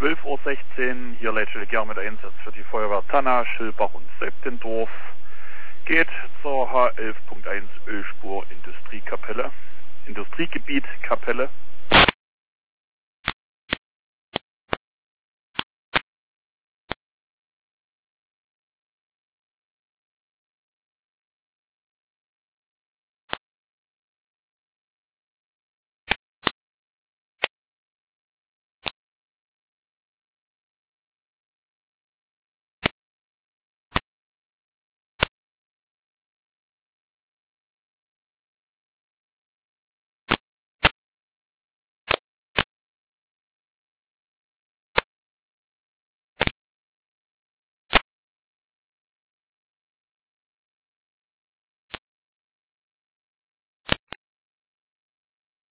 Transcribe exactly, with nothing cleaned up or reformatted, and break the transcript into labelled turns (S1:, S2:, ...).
S1: zwölf Uhr sechzehn, hier letztlich mit Einsatz für die Feuerwehr Tanna, Schilbach und Septendorf. Geht zur H elf Punkt eins Ölspur Industriekapelle, Industriegebiet Kapelle.